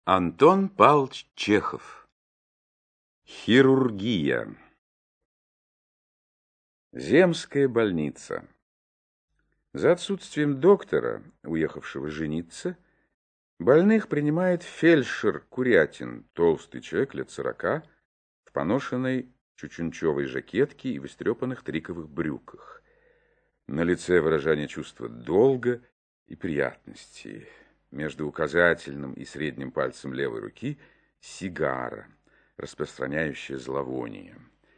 Антон Павлович Чехов. Хирургия. Земская больница. За отсутствием доктора, уехавшего жениться, больных принимает фельдшер Курятин, толстый человек лет 40, в поношенной чучунчевой жакетке и в истрепанных триковых брюках. На лице выражение чувства долга и приятности. Между указательным и средним пальцем левой руки сигара, распространяющая зловоние.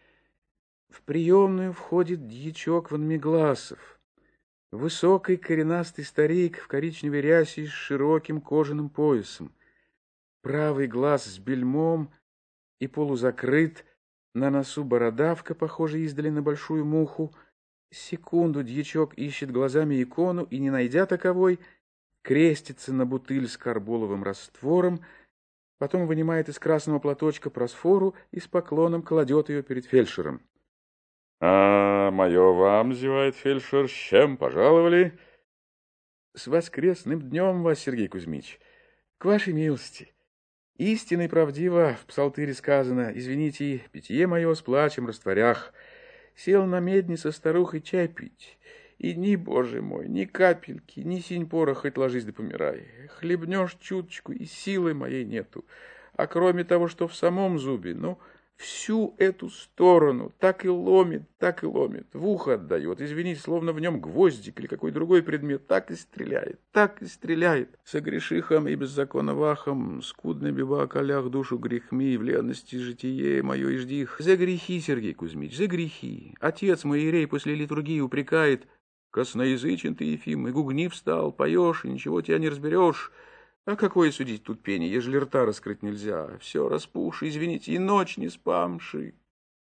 В приемную входит дьячок Ванмегласов, высокий коренастый старик в коричневой рясе с широким кожаным поясом. Правый глаз с бельмом и полузакрыт, на носу бородавка, похожая издали на большую муху. Секунду дьячок ищет глазами икону и, не найдя таковой, крестится на бутыль с карболовым раствором, потом вынимает из красного платочка просфору и с поклоном кладет ее перед фельдшером. — А, мое вам, — зевает фельдшер, — с чем пожаловали? — С воскресным днем вас, Сергей Кузьмич. К вашей милости. Истинно и правдиво в псалтыре сказано: извините, питье мое с плачем растворях. Сел на медне со старухой чай пить, и ни, боже мой, ни капельки, ни синь пора, хоть ложись да помирай. Хлебнешь чуточку, и силы моей нету. А кроме того, что в самом зубе, ну, всю эту сторону так и ломит, в ухо отдает. Извините, словно в нем гвоздик или какой другой предмет, так и стреляет, так и стреляет. Согрешихом и беззаконно вахом, скудно биба околях душу грехми, в ленности житие мое и ждих. За грехи, Сергей Кузьмич, за грехи. Отец мой иерей после литургии упрекает: косноязычен ты, Ефим, и гугнив стал, поешь, и ничего тебя не разберешь. А какое судить тут пение, ежели рта раскрыть нельзя? Все распухши, извините, и ночь не спамши.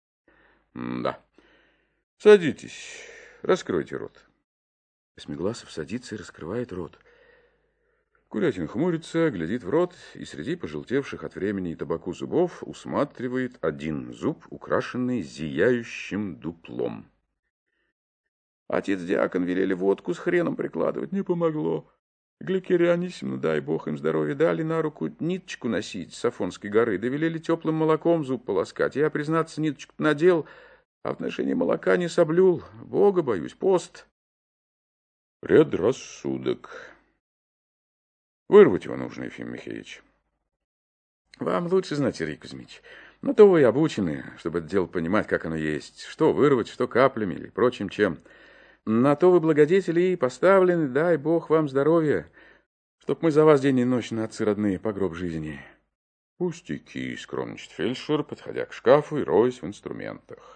Да. Садитесь, раскройте рот. Восьмигласов садится и раскрывает рот. Курятин хмурится, глядит в рот и среди пожелтевших от времени и табаку зубов усматривает один зуб, украшенный зияющим дуплом. Отец-диакон велели водку с хреном прикладывать, не помогло. Гликерия Анисимовна, дай бог им здоровья, дали на руку ниточку носить с Афонской горы, довелели теплым молоком зуб полоскать. Я, признаться, ниточку надел, а в отношении молока не соблюл. Бога боюсь, пост. Предрассудок. Вырвать его нужно, Ефим Михеевич. Вам лучше знать, Сергей Кузьмич. Но то вы обучены, чтобы это дело понимать, как оно есть. Что вырвать, что каплями или прочим чем. На то вы, благодетели, и поставлены, дай бог вам здоровья, чтоб мы за вас день и ночь на отцы родные по гроб жизни. Пустяки, скромничает фельдшер, подходя к шкафу и роясь в инструментах.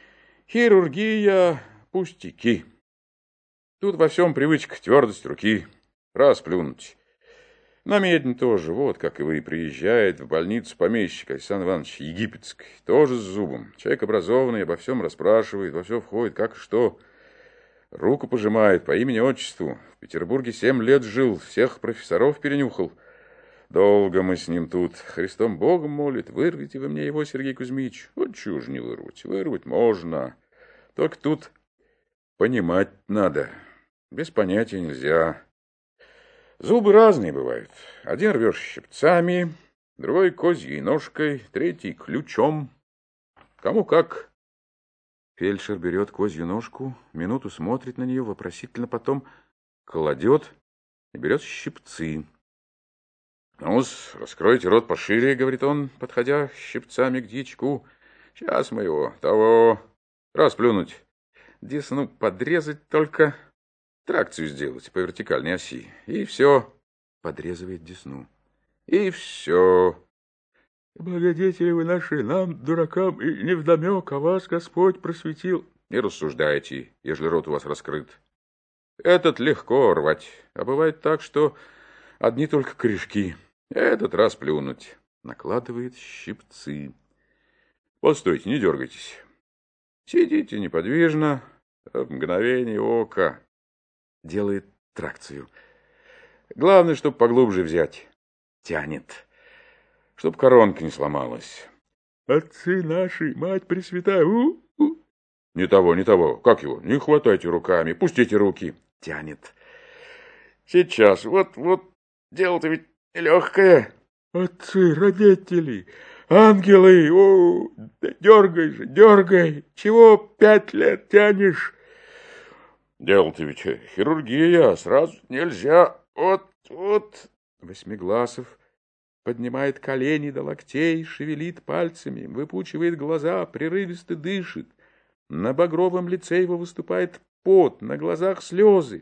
Хирургия, пустяки. Тут во всем привычка, твердость руки, расплюнуть. На медне тоже, вот как и вы, приезжает в больницу помещик Александр Иванович Египетский, тоже с зубом. Человек образованный, обо всем расспрашивает, во все входит, как и что. Руку пожимает по имени-отчеству. В Петербурге 7 лет жил, всех профессоров перенюхал. Долго мы с ним тут. Христом Богом молит. Вырвите вы мне его, Сергей Кузьмич. Вот чушь не вырвать. Вырвать можно. Только тут понимать надо. Без понятия нельзя. Зубы разные бывают. Один рвешь щипцами, другой козьей ножкой, третий ключом. Кому как. Фельдшер берет козью ножку, минуту смотрит на нее вопросительно, потом кладет и берет щипцы. Ну-с, раскройте рот пошире, говорит он, подходя щипцами к дьячку. Сейчас мы его, того, расплюнуть. Десну подрезать только, тракцию сделать по вертикальной оси. И все. Подрезывает десну. И все. Благодетели вы наши, нам, дуракам, и невдомек, а вас Господь просветил. Не рассуждайте, ежели рот у вас раскрыт. Этот легко рвать, а бывает так, что одни только корешки. Этот раз плюнуть. Накладывает щипцы. Постойте, не дергайтесь. Сидите неподвижно, в мгновение ока. Делает тракцию. Главное, чтобы поглубже взять. Тянет. Чтоб коронка не сломалась. Отцы наши, мать пресвятая, Не того. Как его? Не хватайте руками, пустите руки. Тянет. Сейчас, вот, дело-то ведь легкое. Отцы, родители, ангелы, о, да дергай же, дергай, чего 5 лет тянешь? Дело-то ведь хирургия, сразу нельзя, вот. Восьмигласов поднимает колени до локтей, шевелит пальцами, выпучивает глаза, прерывисто дышит. На багровом лице его выступает пот, на глазах слезы.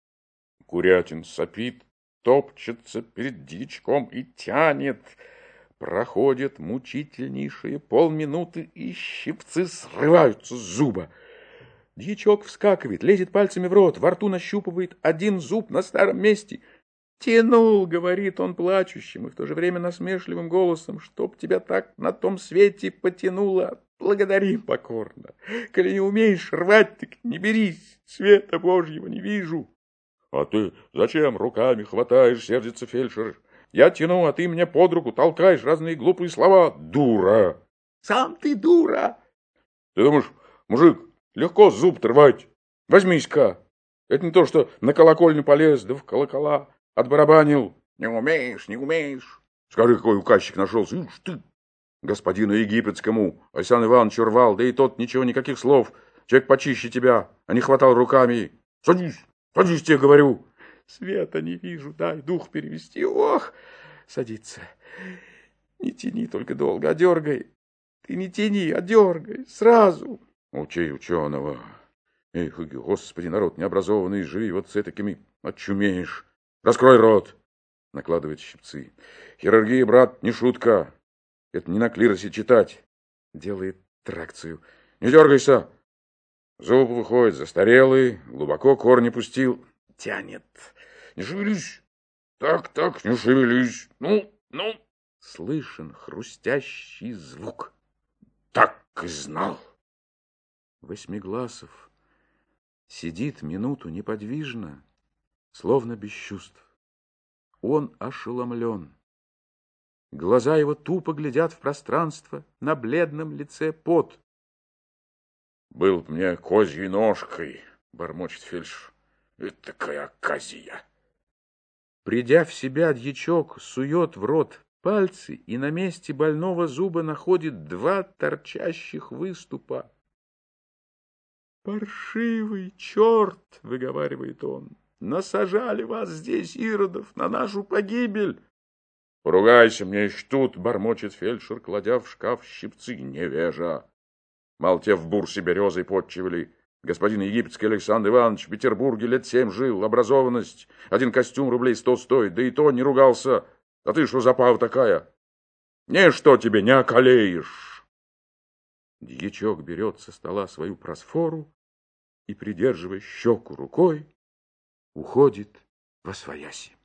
Курятин сопит, топчется перед дьячком и тянет. Проходит мучительнейшие полминуты, и щипцы срываются с зуба. Дьячок вскакивает, лезет пальцами в рот, во рту нащупывает один зуб на старом месте. «Тянул», — говорит он плачущим и в то же время насмешливым голосом, «чтоб тебя так на том свете потянуло. Благодари покорно. Коли не умеешь рвать, так не берись, света Божьего не вижу». «А ты зачем руками хватаешь?» — сердится фельдшер. «Я тяну, а ты мне под руку толкаешь разные глупые слова. Дура!» «Сам ты дура!» «Ты думаешь, мужик, легко зуб рвать? Возьмись-ка. Это не то, что на колокольню полез, да в колокола отбарабанил. Не умеешь, не умеешь. Скажи, какой указчик нашелся. Ишь ты, господину египетскому, Александру Ивановичу рвал, да и тот ничего, никаких слов. Человек почище тебя, а не хватал руками. Садись, садись, тебе говорю. Света не вижу, дай дух перевести. Ох, садится. Не тяни только долго, а дергай. Ты не тяни, а дергай, сразу. Учи ученого. Эх, господи, народ необразованный, живи вот с этакими, очумеешь. Раскрой рот. Накладывает щипцы. Хирургия, брат, не шутка. Это не на клиросе читать. Делает тракцию. Не дергайся. Зуб выходит застарелый, глубоко корни пустил. Тянет. Не шевелись. Так, не шевелись. Ну. Слышен хрустящий звук. Так и знал. Восьмигласов сидит минуту неподвижно, словно без чувств. Он ошеломлен. Глаза его тупо глядят в пространство, на бледном лице пот. «Был б мне козьей ножкой», — бормочет фельдшер. «Это такая оказия». Придя в себя, дьячок сует в рот пальцы и на месте больного зуба находит 2 торчащих выступа. «Паршивый черт!» — выговаривает он. «Насажали вас здесь, иродов, на нашу погибель!» «Поругайся мне еще тут!» — бормочет фельдшер, кладя в шкаф щипцы. «Невежа! Мало те в бурсе березой подчивали. Господин египетский Александр Иванович в Петербурге лет 7 жил, образованность. Один костюм рублей 100 стоит, да и то не ругался. А ты что за пава такая? Ничто тебе не околеешь!» Дьячок берет со стола свою просфору и, придерживая щеку рукой, уходит восвояси.